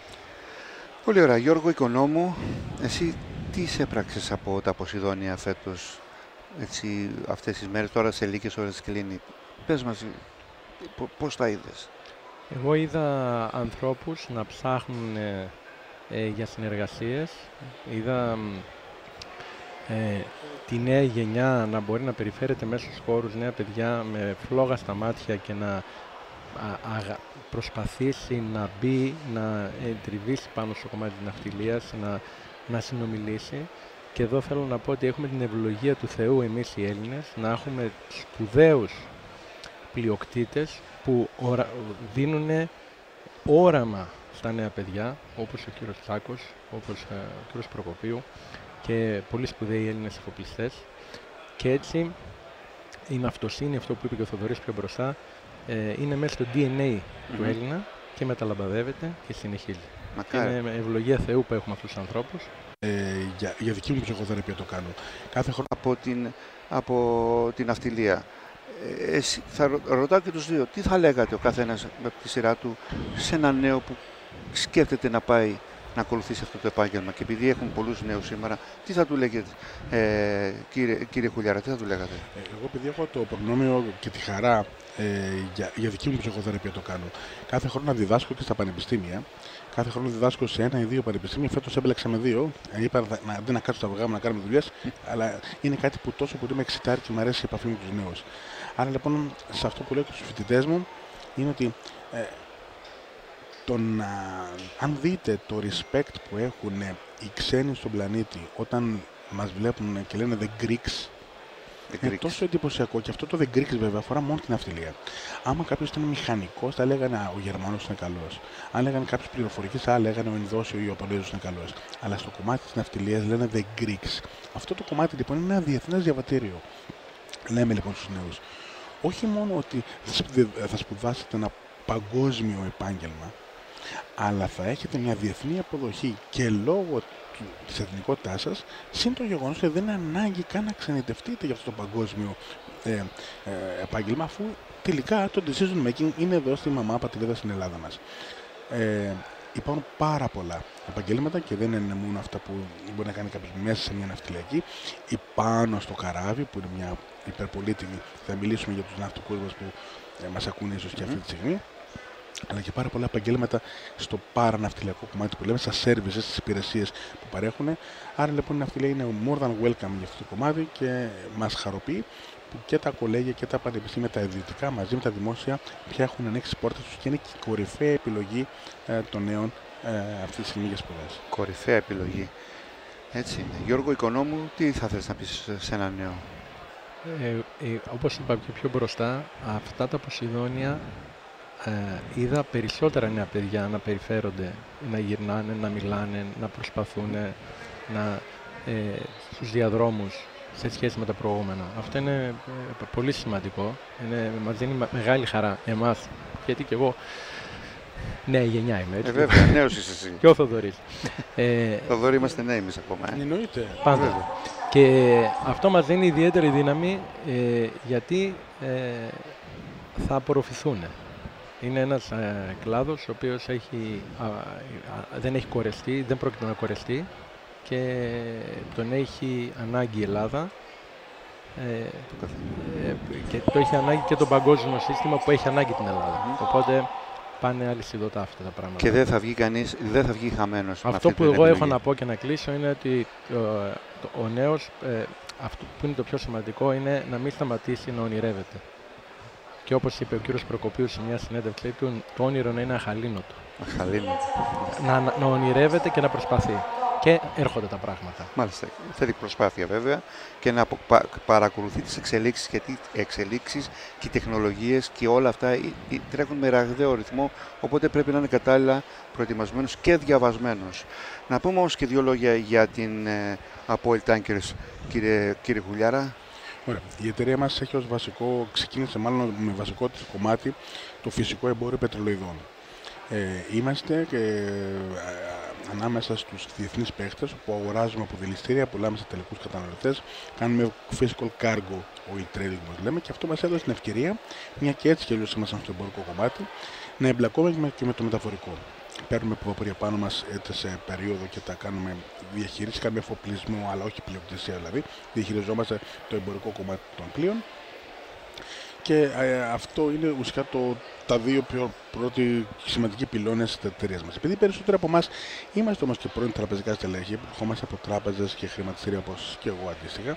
Πολύ ωραία. Γιώργο Οικονόμου, εσύ τι έπραξες από τα Ποσειδόνια φέτος, έτσι, αυτές τις μέρες, τώρα σε λίγες ώρες κλείνει? Πες μας, πώς τα είδες? Εγώ είδα ανθρώπους να ψάχνουν για συνεργασίες, είδα τη νέα γενιά να μπορεί να περιφέρεται μέσα στους χώρους, νέα παιδιά με φλόγα στα μάτια και να προσπαθήσει να μπει, να τριβήσει πάνω στο κομμάτι της ναυτιλίας, να συνομιλήσει. Και εδώ θέλω να πω ότι έχουμε την ευλογία του Θεού εμείς οι Έλληνες, να έχουμε σπουδαίους πλειοκτήτες που δίνουν όραμα στα νέα παιδιά, όπως ο κύριος Τσάκος, όπως ο κύριος Προκοπίου και πολύ σπουδαίοι Έλληνες εφοπλιστές. Και έτσι η ναυτοσύνη, αυτό που είπε και ο Θοδωρής πιο μπροστά, είναι μέσα στο DNA του Έλληνα και μεταλαμπαδεύεται και συνεχίζει. Μακάρι. Είναι ευλογία Θεού που έχουμε αυτούς τους ανθρώπους. Για δική μου ψυχοθεραπεία το κάνω. Κάθε χρόνο Από την ναυτιλία. Θα ρωτάω και τους δύο, τι θα λέγατε ο καθένας με τη σειρά του σε ένα νέο που σκέφτεται να πάει να ακολουθήσει αυτό το επάγγελμα? Και επειδή έχουν πολλούς νέους σήμερα, τι θα του λέγετε, κύριε Χουλιάρα, τι θα του λέγατε? Εγώ επειδή έχω το προνόμιο και τη χαρά για δική μου ψυχοθεραπεία το κάνω. Κάθε χρόνο διδάσκω και στα πανεπιστήμια. Κάθε χρόνο διδάσκω σε 1 ή 2 πανεπιστήμια. Φέτος έμπλεξα με 2. Είπα αντί να κάτσω στα αυγά μου να κάνουμε δουλειές, αλλά είναι κάτι που τόσο πολύ με εξητάρει και μου αρέσει η επαφή με τους νέους. Άρα λοιπόν, σε αυτό που λέω και στους φοιτητές μου, είναι ότι αν δείτε το respect που έχουν οι ξένοι στον πλανήτη όταν μας βλέπουν και λένε The Greeks, Είναι τόσο εντυπωσιακό και αυτό το The Greeks βέβαια αφορά μόνο την ναυτιλία. Άμα κάποιος ήταν μηχανικός, θα λέγανε ο Γερμανός είναι καλός. Αν λέγανε κάποιος πληροφορικής, θα λέγανε ο Ινδός ή ο Ιαπωνέζος είναι καλός. Αλλά στο κομμάτι της ναυτιλίας λένε The Greeks. Αυτό το κομμάτι λοιπόν είναι ένα διεθνές διαβατήριο. Λέμε λοιπόν στους νέους, όχι μόνο ότι θα σπουδάσετε ένα παγκόσμιο επάγγελμα, αλλά θα έχετε μια διεθνή αποδοχή και λόγω της εθνικότητάς σας, συν το γεγονός ότι δεν είναι ανάγκη καν να ξενιτευτείτε για αυτό το παγκόσμιο επάγγελμα, αφού τελικά το decision making είναι εδώ στη μαμά πατρίδα στην Ελλάδα μας. Υπάρχουν πάρα πολλά επαγγέλματα και δεν είναι μόνο αυτά που μπορεί να κάνει κάποιος μέσα σε μια ναυτιλιακή ή πάνω στο καράβι, που είναι μια υπερπολίτιμη. Θα μιλήσουμε για τους ναυτικούς μας που μας ακούνε ίσως και αυτή τη στιγμή. Αλλά και πάρα πολλά επαγγέλματα στο παραναυτιλιακό κομμάτι που λέμε, στα services, στις υπηρεσίες που παρέχουν. Άρα λοιπόν η ναυτιλία είναι more than welcome για αυτό το κομμάτι και μας χαροποιεί που και τα κολέγια και τα πανεπιστήμια, τα ιδιωτικά μαζί με τα δημόσια πια έχουν ανοίξει τις πόρτες τους και είναι και η κορυφαία επιλογή των νέων αυτή τη στιγμή για σπουδές. Κορυφαία επιλογή. Έτσι είναι. Γιώργο Οικονόμου, τι θα θες να πεις σε ένα νέο? Όπως είπα και πιο μπροστά, αυτά τα Ποσειδόνια είδα περισσότερα νέα παιδιά να περιφέρονται, να γυρνάνε, να μιλάνε, να προσπαθούν στους διαδρόμους σε σχέση με τα προηγούμενα. Αυτό είναι πολύ σημαντικό. Μας δίνει μεγάλη χαρά εμάς, γιατί και εγώ νέα γενιά είμαι. Έτσι. Βέβαια, νέος είσαι εσύ. Και ο Θοδωρής. Θοδωρή, είμαστε νέοι εμείς ακόμα. Εννοείται. Πάντα. Και αυτό μας δίνει ιδιαίτερη δύναμη, γιατί θα απορροφηθούν. Είναι ένας κλάδος ο οποίος δεν έχει κορεστεί, δεν πρόκειται να κορεστεί και τον έχει ανάγκη η Ελλάδα και το έχει ανάγκη και το παγκόσμιο σύστημα που έχει ανάγκη την Ελλάδα. Οπότε πάνε αλυσιδωτά αυτά τα πράγματα. Και δεν θα βγει κανείς, δεν θα βγει χαμένος. Αυτό που εγώ έχω να πω και να κλείσω είναι ότι ο νέος, αυτό που είναι το πιο σημαντικό, είναι να μην σταματήσει να ονειρεύεται. Και όπως είπε ο κύριος Προκοπίου σε μια συνέντευξή του, το όνειρο να είναι αχαλήνοτο. Να ονειρεύεται και να προσπαθεί. Και έρχονται τα πράγματα. Μάλιστα. Θέλει προσπάθεια βέβαια και να παρακολουθεί τις εξελίξεις, γιατί οι εξελίξεις και οι τεχνολογίες και όλα αυτά τρέχουν με ραγδαίο ρυθμό, οπότε πρέπει να είναι κατάλληλα προετοιμασμένος και διαβασμένος. Να πούμε όμως και δύο λόγια για την Apoel Tankers, κύριε Χουλιάρα. Ωραία. Η εταιρεία μας έχει ως βασικό, ξεκίνησε μάλλον με βασικό της κομμάτι το φυσικό εμπόριο πετρελοειδών. Είμαστε ανάμεσα στους διεθνείς παίχτες που αγοράζουμε από δηληστήρια, πουλάμε σε τελικούς καταναλωτές, κάνουμε physical cargo oil trading όπως λέμε, και αυτό μας έδωσε την ευκαιρία, μια και έτσι και αλλιώς ήμασταν στο εμπορικό κομμάτι, να εμπλακούμε και με το μεταφορικό. Παίρνουμε ποδοπορία πάνω μας σε περίοδο και τα κάνουμε διαχείριση, κάνουμε εφοπλισμό, αλλά όχι πλειοκτησία δηλαδή. Διαχειριζόμαστε το εμπορικό κομμάτι των πλοίων. Και αυτό είναι ουσιαστικά τα δύο πρώτοι σημαντικοί πυλώνες της εταιρείας μας. Επειδή περισσότεροι από εμάς είμαστε όμως και πρώην τραπεζικά στελέχη, ερχόμαστε από τράπεζες και χρηματιστήρια όπως και εγώ αντίστοιχα,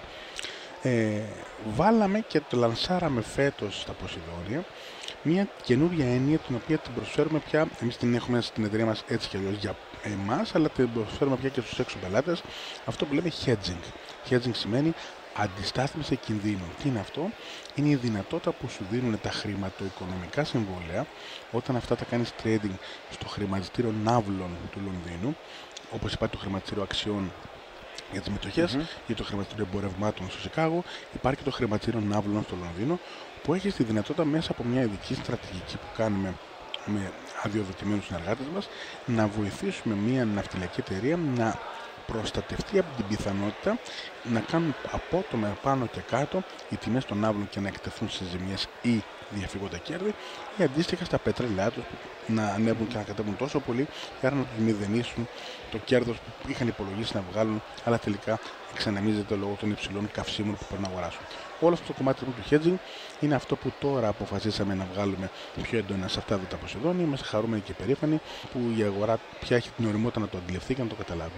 βάλαμε και το λανσάραμε φέτος στα Ποσειδόνια μια καινούργια έννοια, την οποία την προσφέρουμε πια, εμείς την έχουμε στην εταιρεία μας έτσι και αλλιώς για εμάς, αλλά την προσφέρουμε πια και στους έξω πελάτες, αυτό που λέμε hedging. Hedging σημαίνει αντιστάθμιση κινδύνου. Τι είναι αυτό? Είναι η δυνατότητα που σου δίνουν τα χρηματοοικονομικά συμβόλαια όταν αυτά τα κάνεις trading στο χρηματιστήριο ναύλων του Λονδίνου, όπως υπάρχει το χρηματιστήριο αξιών για τις μετοχές ή το χρηματιστήριο εμπορευμάτων στο Σικάγο, υπάρχει και το χρηματιστήριο ναύλων στο Λονδίνο, που έχει τη δυνατότητα μέσα από μια ειδική στρατηγική που κάνουμε με αδειοδοτημένους συνεργάτες μας να βοηθήσουμε μια ναυτιλιακή εταιρεία να προστατευτεί από την πιθανότητα να κάνουν απότομα πάνω και κάτω οι τιμές των ναύλων και να εκτεθούν σε ζημιές ή διαφύγουν τα κέρδη, ή αντίστοιχα στα πετρέλαιά τους να ανέβουν και να κατέβουν τόσο πολύ, άρα να τους μηδενίσουν το κέρδος που είχαν υπολογίσει να βγάλουν, αλλά τελικά εξανεμίζεται λόγω των υψηλών καυσίμων που πρέπει να αγοράσουν. Όλο αυτό το κομμάτι του hedging είναι αυτό που τώρα αποφασίσαμε να βγάλουμε πιο έντονα σε αυτά τα Ποσειδόνια. Είμαστε χαρούμενοι και περήφανοι που η αγορά πια έχει την ωριμότητα να το αντιληφθεί και να το καταλάβει.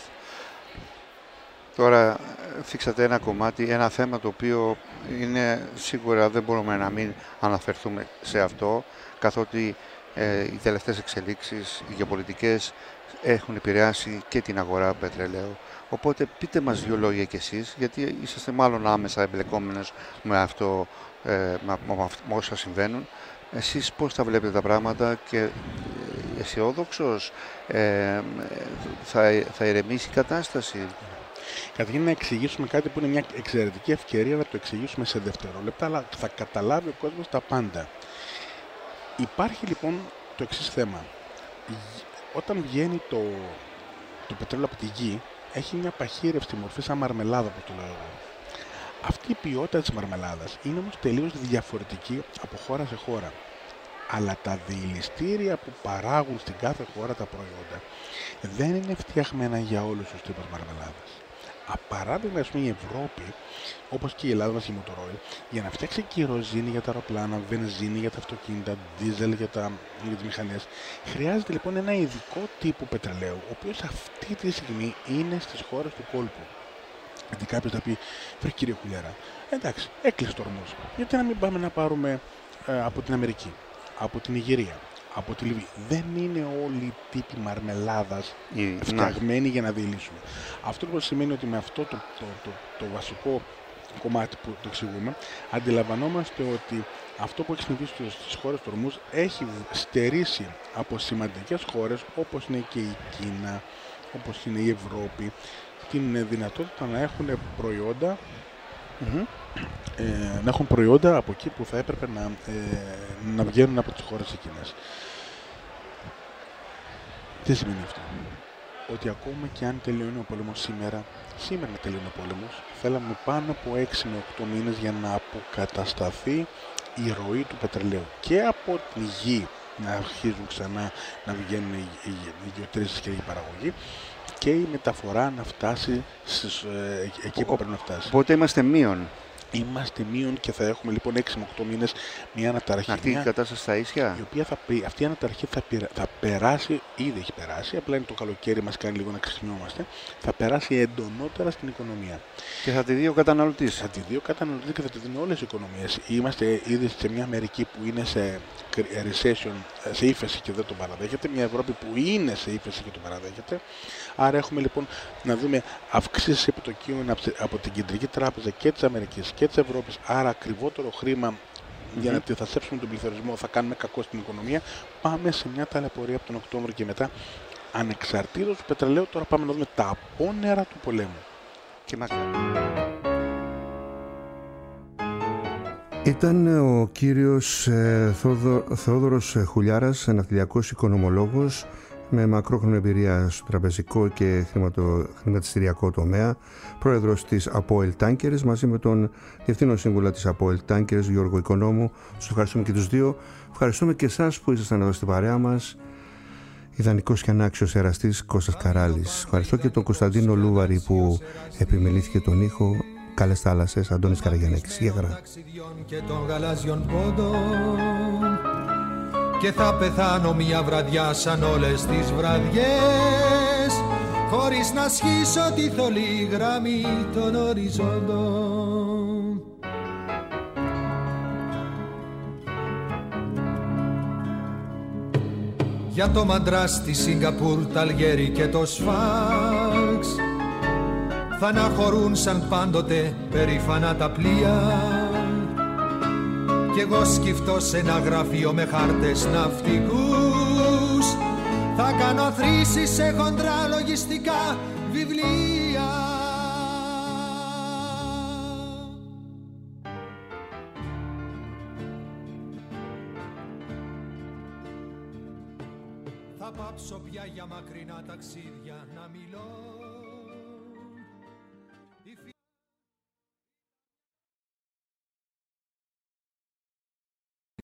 Τώρα θίξατε ένα κομμάτι, ένα θέμα το οποίο είναι σίγουρα δεν μπορούμε να μην αναφερθούμε σε αυτό, καθότι οι τελευταίες εξελίξεις, οι γεωπολιτικές έχουν επηρεάσει και την αγορά πετρελαίου. Οπότε πείτε μας δύο λόγια κι εσείς, γιατί είσαστε μάλλον άμεσα εμπλεκόμενες με αυτό, με όσα συμβαίνουν. Εσείς πώς τα βλέπετε τα πράγματα και αισιόδοξος, θα ηρεμήσει η κατάσταση? Καταρχήν να εξηγήσουμε κάτι που είναι μια εξαιρετική ευκαιρία να το εξηγήσουμε σε δευτερόλεπτα, αλλά θα καταλάβει ο κόσμος τα πάντα. Υπάρχει λοιπόν το εξής θέμα. Όταν βγαίνει το πετρέλαιο από τη γη, έχει μια παχύρευστη μορφή σαν μαρμελάδα, που το λέω εγώ. Αυτή η ποιότητα της μαρμελάδας είναι όμως τελείως διαφορετική από χώρα σε χώρα. Αλλά τα διηληστήρια που παράγουν στην κάθε χώρα τα προϊόντα δεν είναι φτιαγμένα για όλους τους τύπους μαρμελάδας. Παράδειγμα, η Ευρώπη, όπως και η Ελλάδα μας η Motorola, για να φτιάξει κυροζίνη για τα αεροπλάνα, βενζίνη για τα αυτοκίνητα, δίζελ για τις μηχανές, χρειάζεται λοιπόν ένα ειδικό τύπο πετρελαίου, ο οποίος αυτή τη στιγμή είναι στις χώρες του κόλπου. Γιατί κάποιος θα πει, βρε κύριε Χουλιάρα, εντάξει, έκλεισε το ορμός. Γιατί να μην πάμε να πάρουμε από την Αμερική, από την Ιγυρία, από τη Λιβύη? Δεν είναι όλοι οι τύποι μαρμελάδας φτιαγμένοι για να διηλύσουμε. Αυτό λοιπόν σημαίνει ότι με αυτό το βασικό κομμάτι που το εξηγούμε, αντιλαμβανόμαστε ότι αυτό που έχει συμβεί στις χώρες του ορμούς έχει στερήσει από σημαντικές χώρες όπως είναι και η Κίνα, όπως είναι η Ευρώπη, την δυνατότητα να έχουν προϊόντα, να έχουν προϊόντα από εκεί που θα έπρεπε να βγαίνουν από τις χώρες εκείνες. Τι σημαίνει αυτό? Ότι ακόμα και αν τελειώνει ο πόλεμος σήμερα να τελειώνει ο πόλεμος, θέλαμε πάνω από 6 με 8 μήνες για να αποκατασταθεί η ροή του πετρελαίου και από τη γη να αρχίζουν ξανά να βγαίνουν οι γεωτρήσεις και η παραγωγή, και η μεταφορά να φτάσει εκεί που πρέπει να φτάσει. Οπότε είμαστε μείον. Είμαστε μείον και θα έχουμε λοιπόν 6 με 8 μήνες μια αναταραχή. Αυτή η κατάσταση στα ίσια. Η οποία αυτή η αναταραχή θα περάσει, ήδη έχει περάσει, απλά είναι το καλοκαίρι, μας κάνει λίγο να ξεχνιόμαστε, θα περάσει εντονότερα στην οικονομία. Και θα τη δει ο καταναλωτής. Θα τη δει ο καταναλωτής και θα τη δίνει όλες οι οικονομίες. Είμαστε ήδη σε μια Αμερική που είναι σε recession, σε ύφεση και δεν το παραδέχεται, μια Ευρώπη που είναι σε ύφεση και το παραδέχεται. Άρα έχουμε λοιπόν να δούμε αυξήσεις επιτοκίων από την Κεντρική Τράπεζα και της Αμερικής και της Ευρώπης, άρα ακριβότερο χρήμα για να αντιθασέψουμε τον πληθωρισμό, θα κάνουμε κακό στην οικονομία. Πάμε σε μια ταλαιπωρία από τον Οκτώβριο και μετά, ανεξαρτήτως του πετρελαίου. Τώρα πάμε να δούμε τα απόνερα του πολέμου. Και ήταν ο κύριος Θεόδωρος Χουλιάρας, ναυτιλιακός οικονομολόγος με μακρόχρονη εμπειρία στο τραπεζικό και χρηματιστηριακό τομέα, πρόεδρος της Αποέλ Tankers, μαζί με τον διευθύνων σύμβουλο της Αποέλ Tankers, Γιώργο Οικονόμου. Σας ευχαριστούμε και τους δύο. Ευχαριστούμε και εσάς που ήσασταν εδώ στην παρέα μας. Ιδανικός και ανάξιος εραστής Κώστας Καράλης. Ευχαριστώ και τον Κωνσταντίνο Λούβαρη που επιμελήθηκε τον ήχο. Καλές θάλασσες, Αντώνης Καραγιαννέκης. Γεια χαρά. Και θα πεθάνω μια βραδιά σαν όλες τις βραδιές, χωρίς να σχίσω τη θολή γραμμή των οριζόντων. Για το Μαντράς, τη Σιγκαπούρ, τα Αλγέρι και το Σφάξ θα αναχωρούν σαν πάντοτε περήφανα τα πλοία, κι εγώ σκυφτώ σε ένα γραφείο με χάρτες ναυτικούς, θα κάνω θρήσεις σε χοντρά λογιστικά βιβλία. Θα πάψω πια για μακρινά ταξίδια να μιλώ.